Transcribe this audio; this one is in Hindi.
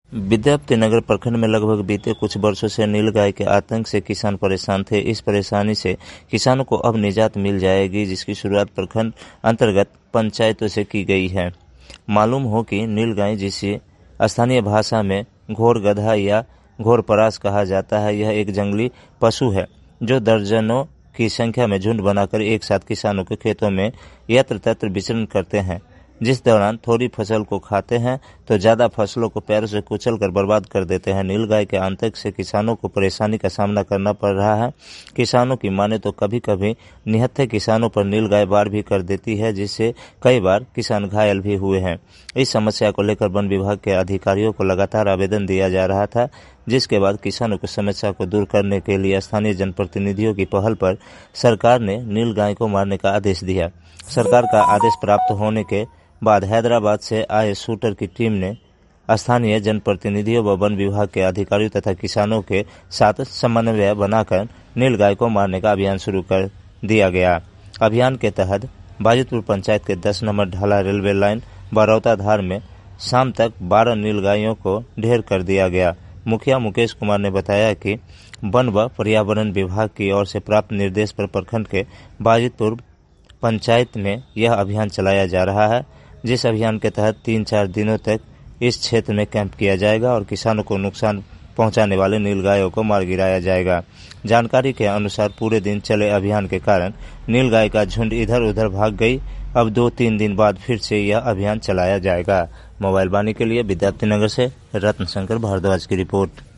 विद्यापतिनगर प्रखंड में लगभग बीते कुछ वर्षों से नीलगाय के आतंक से किसान परेशान थे। इस परेशानी से किसानों को अब निजात मिल जाएगी, जिसकी शुरुआत प्रखंड अंतर्गत पंचायतों से की गई है। मालूम हो कि नीलगाय, जिसे स्थानीय भाषा में घोर गधा या घोरपरास कहा जाता है, यह एक जंगली पशु है जो दर्जनों की संख्या में झुंड बनाकर एक साथ किसानों के खेतों में यत्र तत्र विचरण करते हैं। जिस दौरान थोड़ी फसल को खाते हैं तो ज्यादा फसलों को पैरों से कुचल कर बर्बाद कर देते हैं। नीलगाय के आतंक से किसानों को परेशानी का सामना करना पड़ रहा है। किसानों की माने तो कभी कभी निहत्थे किसानों पर नीलगाय वार भी कर देती है, जिससे कई बार किसान घायल भी हुए हैं। इस समस्या को लेकर वन विभाग के अधिकारियों को लगातार आवेदन दिया जा रहा था, जिसके बाद किसानों की समस्या को दूर करने के लिए स्थानीय जनप्रतिनिधियों की पहल पर सरकार ने नीलगाय को मारने का आदेश दिया। सरकार का आदेश प्राप्त होने के बाद हैदराबाद से आए शूटर की टीम ने स्थानीय जनप्रतिनिधियों व वन विभाग के अधिकारियों तथा किसानों के साथ समन्वय बनाकर नीलगाय को मारने का अभियान शुरू कर दिया गया। अभियान के तहत बाजितपुर पंचायत के 10 नंबर ढाला रेलवे लाइन बरौता धार में शाम तक 12 नीलगायों को ढेर कर दिया गया। मुखिया मुकेश कुमार ने बताया कि वन व पर्यावरण विभाग की ओर से प्राप्त निर्देश पर प्रखंड के बाजितपुर पंचायत में यह अभियान चलाया जा रहा है, जिस अभियान के तहत 3-4 दिनों तक इस क्षेत्र में कैंप किया जाएगा और किसानों को नुकसान पहुंचाने वाले नीलगायों को मार गिराया जाएगा। जानकारी के अनुसार पूरे दिन चले अभियान के कारण नीलगाय का झुंड इधर उधर भाग गई। अब 2-3 दिन बाद फिर से यह अभियान चलाया जाएगा। मोबाइल वाणी के लिए विद्यापतिनगर से रत्न शंकर भारद्वाज की रिपोर्ट।